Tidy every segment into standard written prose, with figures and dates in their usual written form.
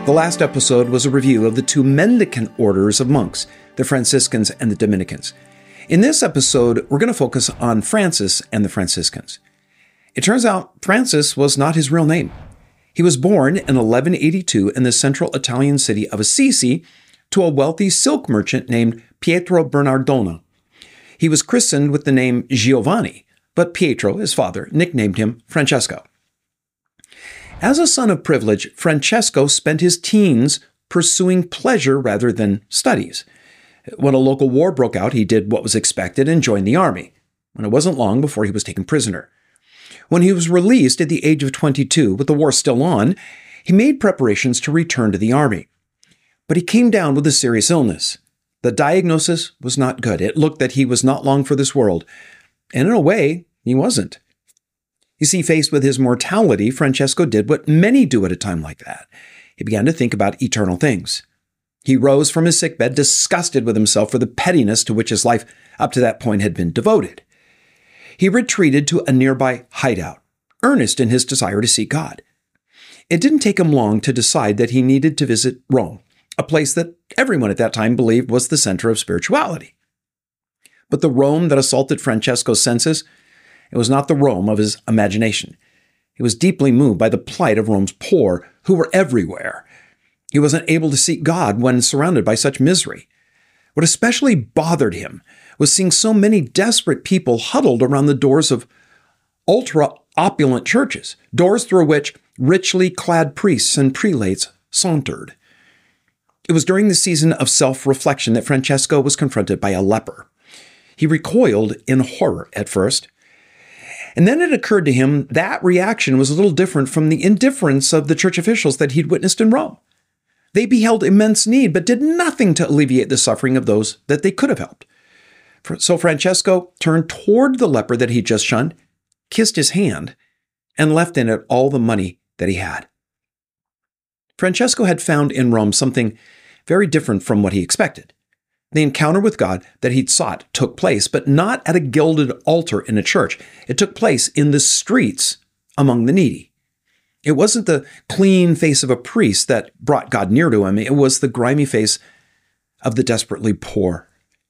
The last episode was a review of the two mendicant orders of monks, the Franciscans and the Dominicans. In this episode, we're going to focus on Francis and the Franciscans. It turns out Francis was not his real name. He was born in 1182 in the central Italian city of Assisi to a wealthy silk merchant named Pietro Bernardone. He was christened with the name Giovanni, but Pietro, his father, nicknamed him Francesco. As a son of privilege, Francesco spent his teens pursuing pleasure rather than studies. When a local war broke out, he did what was expected and joined the army. And it wasn't long before he was taken prisoner. When he was released at the age of 22, with the war still on, he made preparations to return to the army. But he came down with a serious illness. The diagnosis was not good. It looked that he was not long for this world. And in a way, he wasn't. You see, faced with his mortality, Francesco did what many do at a time like that. He began to think about eternal things. He rose from his sickbed, disgusted with himself for the pettiness to which his life up to that point had been devoted. He retreated to a nearby hideout, earnest in his desire to seek God. It didn't take him long to decide that he needed to visit Rome, a place that everyone at that time believed was the center of spirituality. But the Rome that assaulted Francesco's senses, it was not the Rome of his imagination. He was deeply moved by the plight of Rome's poor, who were everywhere. He wasn't able to seek God when surrounded by such misery. What especially bothered him was seeing so many desperate people huddled around the doors of ultra-opulent churches, doors through which richly clad priests and prelates sauntered. It was during the season of self-reflection that Francesco was confronted by a leper. He recoiled in horror at first. And then it occurred to him that reaction was a little different from the indifference of the church officials that he'd witnessed in Rome. They beheld immense need, but did nothing to alleviate the suffering of those that they could have helped. So Francesco turned toward the leper that he'd just shunned, kissed his hand, and left in it all the money that he had. Francesco had found in Rome something very different from what he expected. The encounter with God that he'd sought took place, but not at a gilded altar in a church. It took place in the streets among the needy. It wasn't the clean face of a priest that brought God near to him. It was the grimy face of the desperately poor.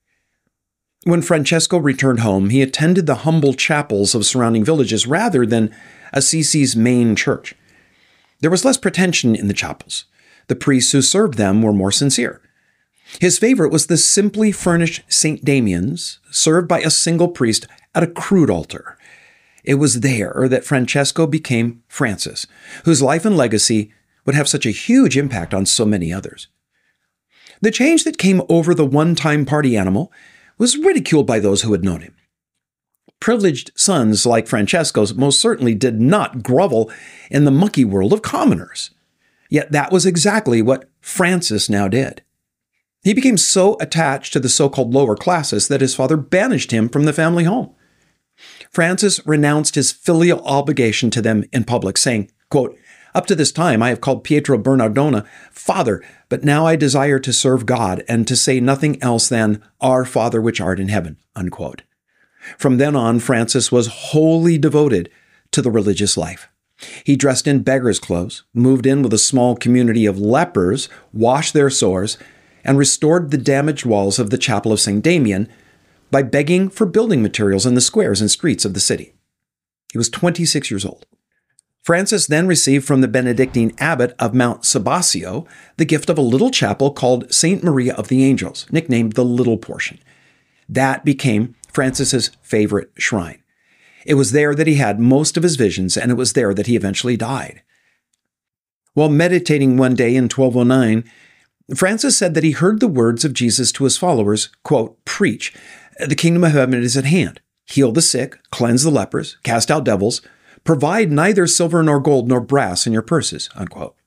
When Francesco returned home, he attended the humble chapels of surrounding villages rather than Assisi's main church. There was less pretension in the chapels. The priests who served them were more sincere. His favorite was the simply furnished St. Damian's, served by a single priest at a crude altar. It was there that Francesco became Francis, whose life and legacy would have such a huge impact on so many others. The change that came over the one-time party animal was ridiculed by those who had known him. Privileged sons like Francesco's most certainly did not grovel in the mucky world of commoners. Yet that was exactly what Francis now did. He became so attached to the so-called lower classes that his father banished him from the family home. Francis renounced his filial obligation to them in public, saying, quote, "Up to this time I have called Pietro Bernardone Father, but now I desire to serve God and to say nothing else than, Our Father which art in heaven," unquote. From then on, Francis was wholly devoted to the religious life. He dressed in beggar's clothes, moved in with a small community of lepers, washed their sores, and restored the damaged walls of the chapel of St. Damian by begging for building materials in the squares and streets of the city. He was 26 years old. Francis then received from the Benedictine abbot of Mount Sabasio the gift of a little chapel called St. Maria of the Angels, nicknamed the Little Portion. That became Francis's favorite shrine. It was there that he had most of his visions, and it was there that he eventually died. While meditating one day in 1209, Francis said that he heard the words of Jesus to his followers, quote, "Preach, the kingdom of heaven is at hand. Heal the sick, cleanse the lepers, cast out devils, provide neither silver nor gold nor brass in your purses," unquote.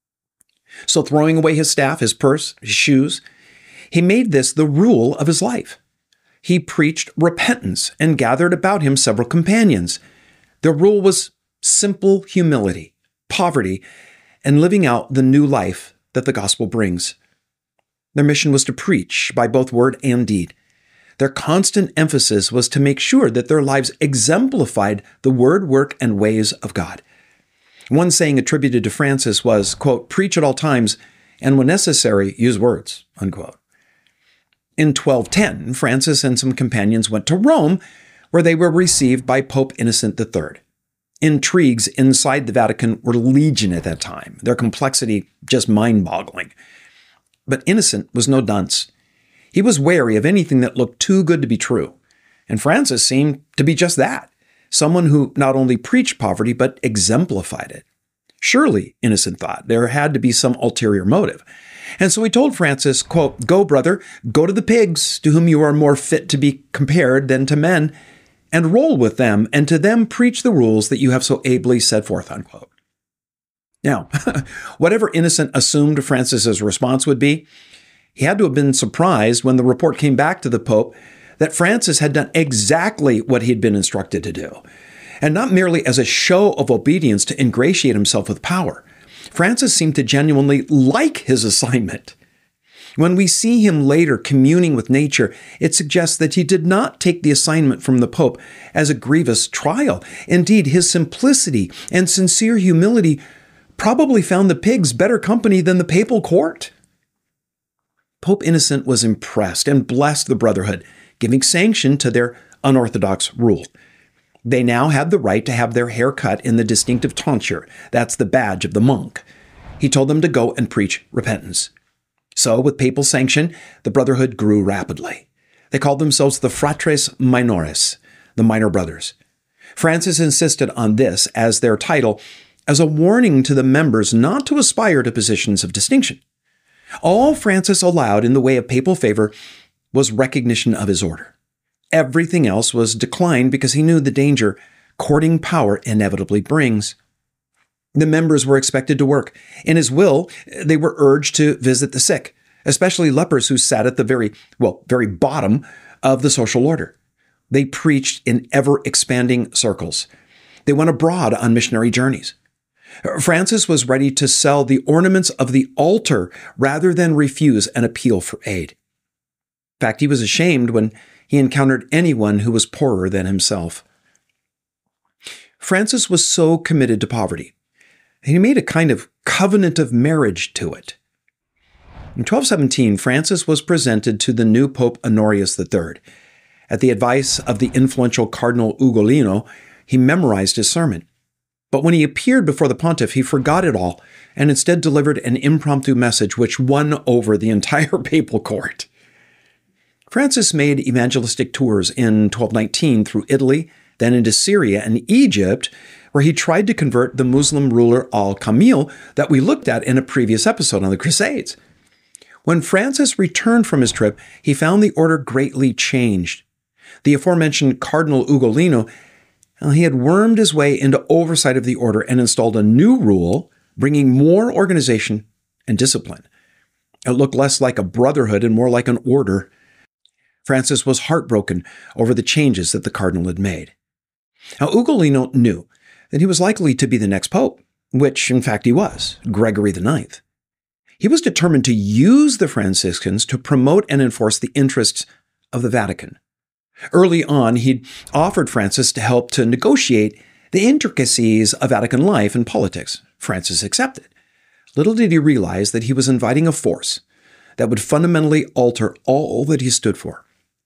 So throwing away his staff, his purse, his shoes, he made this the rule of his life. He preached repentance and gathered about him several companions. The rule was simple humility, poverty, and living out the new life that the gospel brings. Their mission was to preach by both word and deed. Their constant emphasis was to make sure that their lives exemplified the word, work, and ways of God. One saying attributed to Francis was, quote, "Preach at all times, and when necessary, use words," unquote. In 1210, Francis and some companions went to Rome, where they were received by Pope Innocent III. Intrigues inside the Vatican were legion at that time, their complexity just mind-boggling. But Innocent was no dunce. He was wary of anything that looked too good to be true. And Francis seemed to be just that, someone who not only preached poverty, but exemplified it. Surely, Innocent thought, there had to be some ulterior motive. And so he told Francis, quote, "Go, brother, go to the pigs, to whom you are more fit to be compared than to men, and roll with them, and to them preach the rules that you have so ably set forth," unquote. Now, whatever Innocent assumed Francis's response would be, he had to have been surprised when the report came back to the Pope that Francis had done exactly what he had been instructed to do, and not merely as a show of obedience to ingratiate himself with power. Francis seemed to genuinely like his assignment. When we see him later communing with nature, it suggests that he did not take the assignment from the Pope as a grievous trial. Indeed, his simplicity and sincere humility probably found the pigs better company than the papal court. Pope Innocent was impressed and blessed the brotherhood, giving sanction to their unorthodox rule. They now had the right to have their hair cut in the distinctive tonsure. That's the badge of the monk. He told them to go and preach repentance. So, with papal sanction, the brotherhood grew rapidly. They called themselves the Fratres Minores, the minor brothers. Francis insisted on this as their title, as a warning to the members not to aspire to positions of distinction. All Francis allowed in the way of papal favor was recognition of his order. Everything else was declined because he knew the danger courting power inevitably brings. The members were expected to work. In his will, they were urged to visit the sick, especially lepers who sat at the very bottom of the social order. They preached in ever-expanding circles. They went abroad on missionary journeys. Francis was ready to sell the ornaments of the altar rather than refuse an appeal for aid. In fact, he was ashamed when he encountered anyone who was poorer than himself. Francis was so committed to poverty, he made a kind of covenant of marriage to it. In 1217, Francis was presented to the new Pope Honorius III. At the advice of the influential Cardinal Ugolino, he memorized his sermon. But when he appeared before the pontiff, he forgot it all and instead delivered an impromptu message which won over the entire papal court. Francis made evangelistic tours in 1219 through Italy, then into Syria and Egypt, where he tried to convert the Muslim ruler Al-Kamil that we looked at in a previous episode on the Crusades. When Francis returned from his trip, he found the order greatly changed. The aforementioned Cardinal Ugolino, he had wormed his way into oversight of the order and installed a new rule, bringing more organization and discipline. It looked less like a brotherhood and more like an order. Francis was heartbroken over the changes that the cardinal had made. Now, Ugolino knew that he was likely to be the next pope, which, in fact, he was, Gregory IX. He was determined to use the Franciscans to promote and enforce the interests of the Vatican. Early on, he'd offered Francis to help to negotiate the intricacies of Vatican life and politics. Francis accepted. Little did he realize that he was inviting a force that would fundamentally alter all that he stood for.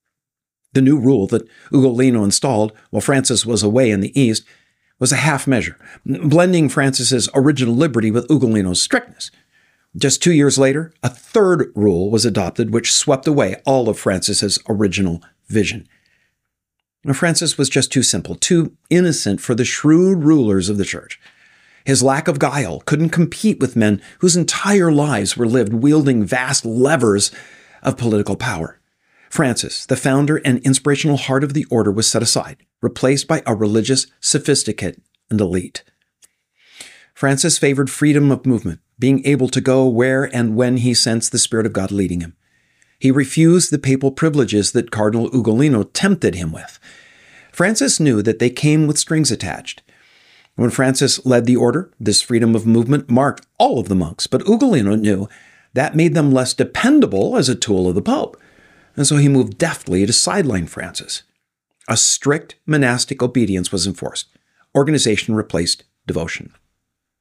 The new rule that Ugolino installed while Francis was away in the East was a half measure, blending Francis's original liberty with Ugolino's strictness. Just 2 years later, a third rule was adopted which swept away all of Francis's original vision. Now, Francis was just too simple, too innocent for the shrewd rulers of the church. His lack of guile couldn't compete with men whose entire lives were lived wielding vast levers of political power. Francis, the founder and inspirational heart of the order, was set aside, replaced by a religious sophisticate and elite. Francis favored freedom of movement, being able to go where and when he sensed the Spirit of God leading him. He refused the papal privileges that Cardinal Ugolino tempted him with. Francis knew that they came with strings attached. When Francis led the order, this freedom of movement marked all of the monks, but Ugolino knew that made them less dependable as a tool of the Pope. And so he moved deftly to sideline Francis. A strict monastic obedience was enforced. Organization replaced devotion.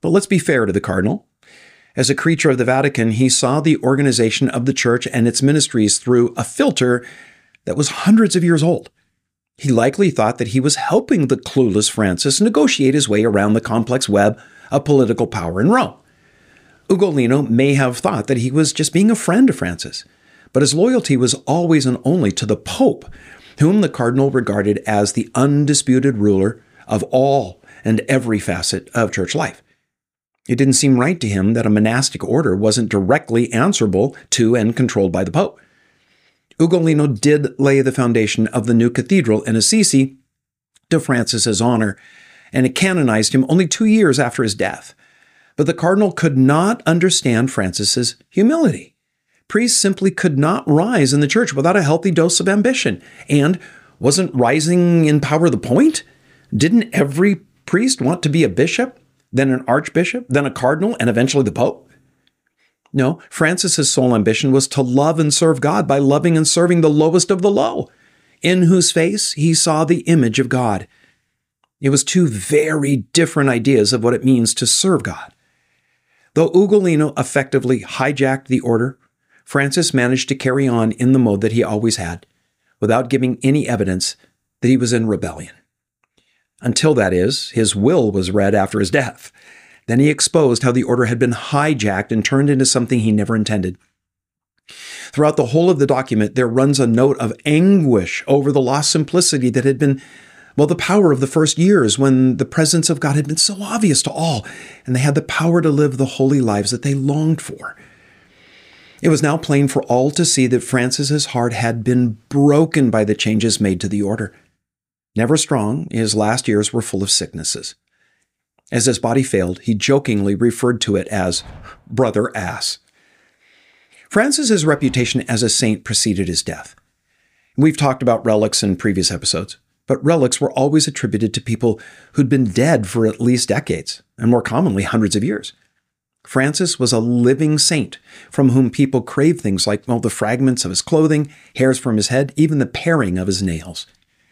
But let's be fair to the cardinal. As a creature of the Vatican, he saw the organization of the church and its ministries through a filter that was hundreds of years old. He likely thought that he was helping the clueless Francis negotiate his way around the complex web of political power in Rome. Ugolino may have thought that he was just being a friend to Francis, but his loyalty was always and only to the Pope, whom the cardinal regarded as the undisputed ruler of all and every facet of church life. It didn't seem right to him that a monastic order wasn't directly answerable to and controlled by the Pope. Ugolino did lay the foundation of the new cathedral in Assisi to Francis's honor, and it canonized him only 2 years after his death. But the cardinal could not understand Francis's humility. Priests simply could not rise in the church without a healthy dose of ambition. And wasn't rising in power the point? Didn't every priest want to be a bishop, then an archbishop, then a cardinal, and eventually the Pope? No, Francis's sole ambition was to love and serve God by loving and serving the lowest of the low, in whose face he saw the image of God. It was two very different ideas of what it means to serve God. Though Ugolino effectively hijacked the order, Francis managed to carry on in the mode that he always had, without giving any evidence that he was in rebellion. Until, that is, his will was read after his death. Then he exposed how the order had been hijacked and turned into something he never intended. Throughout the whole of the document, there runs a note of anguish over the lost simplicity that had been, the power of the first years when the presence of God had been so obvious to all, and they had the power to live the holy lives that they longed for. It was now plain for all to see that Francis's heart had been broken by the changes made to the order. Never strong, his last years were full of sicknesses. As his body failed, he jokingly referred to it as brother ass. Francis's reputation as a saint preceded his death. We've talked about relics in previous episodes, but relics were always attributed to people who'd been dead for at least decades, and more commonly hundreds of years. Francis was a living saint from whom people craved things like, the fragments of his clothing, hairs from his head, even the paring of his nails.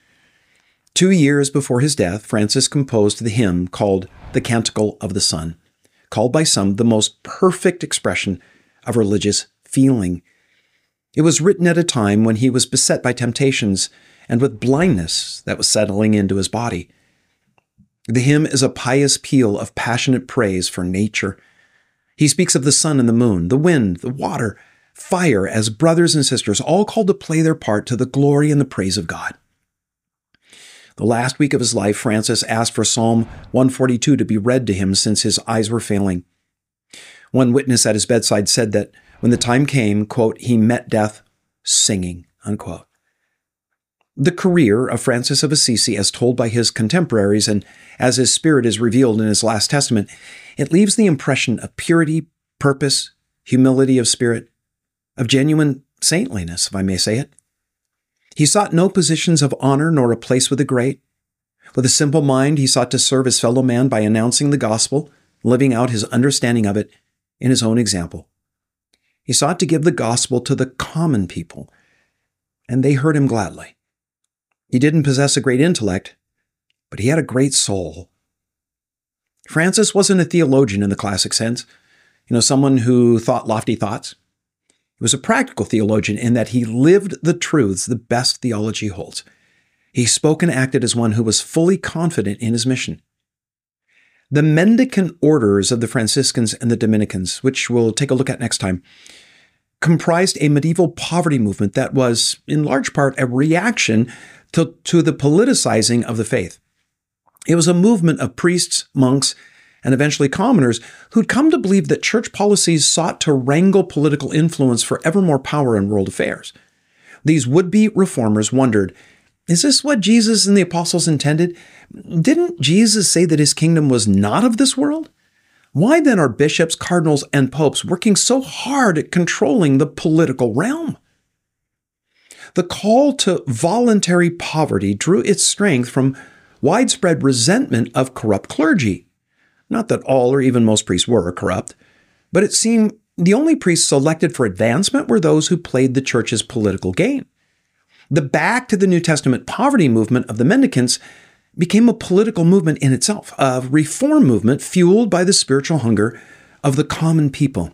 2 years before his death, Francis composed the hymn called the Canticle of the Sun, called by some the most perfect expression of religious feeling. It was written at a time when he was beset by temptations and with blindness that was settling into his body. The hymn is a pious peal of passionate praise for nature. He speaks of the sun and the moon, the wind, the water, fire as brothers and sisters, all called to play their part to the glory and the praise of God. The last week of his life, Francis asked for Psalm 142 to be read to him since his eyes were failing. One witness at his bedside said that when the time came, quote, he met death singing, unquote. The career of Francis of Assisi, as told by his contemporaries and as his spirit is revealed in his last testament, it leaves the impression of purity, purpose, humility of spirit, of genuine saintliness, if I may say it. He sought no positions of honor nor a place with the great. With a simple mind, he sought to serve his fellow man by announcing the gospel, living out his understanding of it in his own example. He sought to give the gospel to the common people, and they heard him gladly. He didn't possess a great intellect, but he had a great soul. Francis wasn't a theologian in the classic sense, someone who thought lofty thoughts. He was a practical theologian in that he lived the truths the best theology holds. He spoke and acted as one who was fully confident in his mission. The mendicant orders of the Franciscans and the Dominicans, which we'll take a look at next time, comprised a medieval poverty movement that was, in large part, a reaction to the politicizing of the faith. It was a movement of priests, monks, and eventually commoners who'd come to believe that church policies sought to wrangle political influence for ever more power in world affairs. These would-be reformers wondered, is this what Jesus and the apostles intended? Didn't Jesus say that his kingdom was not of this world? Why then are bishops, cardinals, and popes working so hard at controlling the political realm? The call to voluntary poverty drew its strength from widespread resentment of corrupt clergy. Not that all or even most priests were corrupt, but it seemed the only priests selected for advancement were those who played the church's political game. The back to the New Testament poverty movement of the mendicants became a political movement in itself, a reform movement fueled by the spiritual hunger of the common people.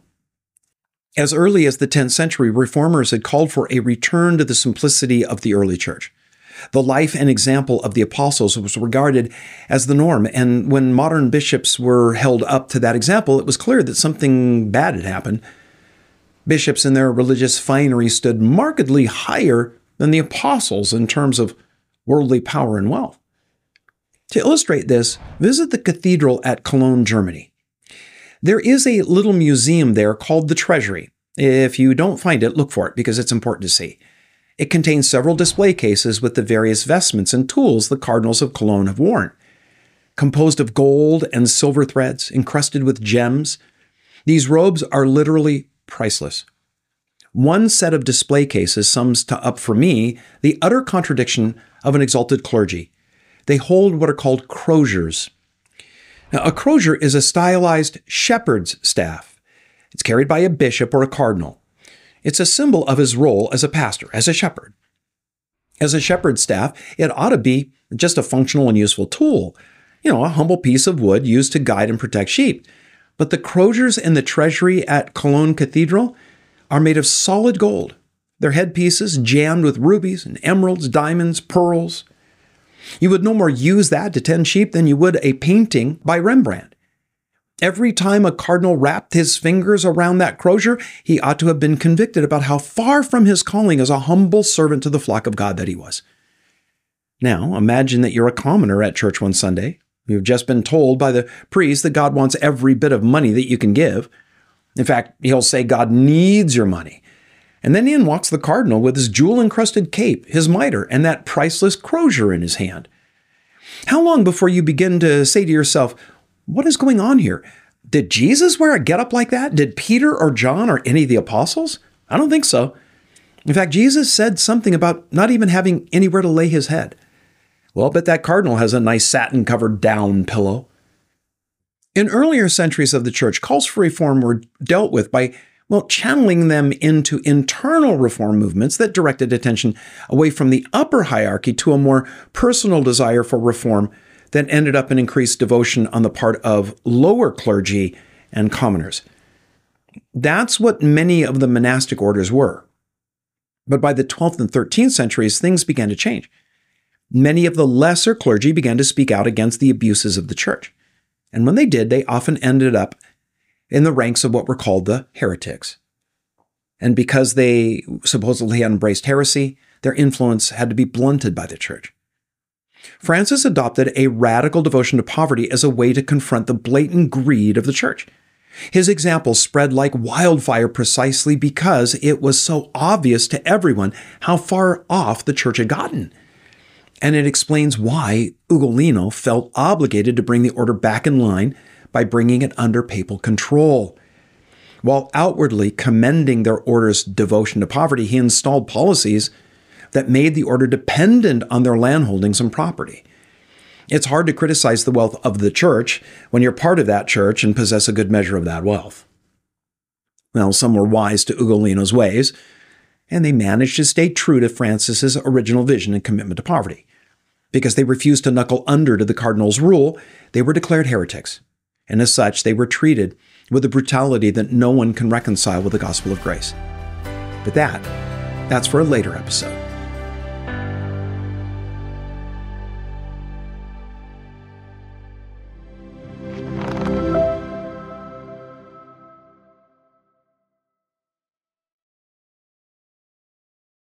As early as the 10th century, reformers had called for a return to the simplicity of the early church. The life and example of the apostles was regarded as the norm, and when modern bishops were held up to that example, it was clear that something bad had happened. Bishops in their religious finery stood markedly higher than the apostles in terms of worldly power and wealth. To illustrate this, visit the cathedral at Cologne, Germany. There is a little museum there called the Treasury. If you don't find it, look for it because it's important to see. It contains several display cases with the various vestments and tools the cardinals of Cologne have worn. Composed of gold and silver threads, encrusted with gems, these robes are literally priceless. One set of display cases sums up for me the utter contradiction of an exalted clergy. They hold what are called croziers. Now, a crozier is a stylized shepherd's staff. It's carried by a bishop or a cardinal. It's a symbol of his role as a pastor, as a shepherd. As a shepherd's staff, it ought to be just a functional and useful tool, a humble piece of wood used to guide and protect sheep. But the croziers in the treasury at Cologne Cathedral are made of solid gold. Their headpieces jammed with rubies and emeralds, diamonds, pearls. You would no more use that to tend sheep than you would a painting by Rembrandt. Every time a cardinal wrapped his fingers around that crozier, he ought to have been convicted about how far from his calling as a humble servant to the flock of God that he was. Now, imagine that you're a commoner at church one Sunday. You've just been told by the priest that God wants every bit of money that you can give. In fact, he'll say God needs your money. And then in walks the cardinal with his jewel-encrusted cape, his mitre, and that priceless crozier in his hand. How long before you begin to say to yourself, what is going on here? Did Jesus wear a getup like that? Did Peter or John or any of the apostles? I don't think so. In fact, Jesus said something about not even having anywhere to lay his head. Well, but that cardinal has a nice satin-covered down pillow. In earlier centuries of the church, calls for reform were dealt with by, channeling them into internal reform movements that directed attention away from the upper hierarchy to a more personal desire for reform that ended up in increased devotion on the part of lower clergy and commoners. That's what many of the monastic orders were. But by the 12th and 13th centuries, things began to change. Many of the lesser clergy began to speak out against the abuses of the church. And when they did, they often ended up in the ranks of what were called the heretics. And because they supposedly had embraced heresy, their influence had to be blunted by the church. Francis adopted a radical devotion to poverty as a way to confront the blatant greed of the church. His example spread like wildfire precisely because it was so obvious to everyone how far off the church had gotten. And it explains why Ugolino felt obligated to bring the order back in line by bringing it under papal control. While outwardly commending their order's devotion to poverty, he installed policies that made the order dependent on their landholdings and property. It's hard to criticize the wealth of the church when you're part of that church and possess a good measure of that wealth. Well, some were wise to Ugolino's ways, and they managed to stay true to Francis's original vision and commitment to poverty. Because they refused to knuckle under to the cardinal's rule, they were declared heretics, and as such, they were treated with a brutality that no one can reconcile with the gospel of grace. But that's for a later episode.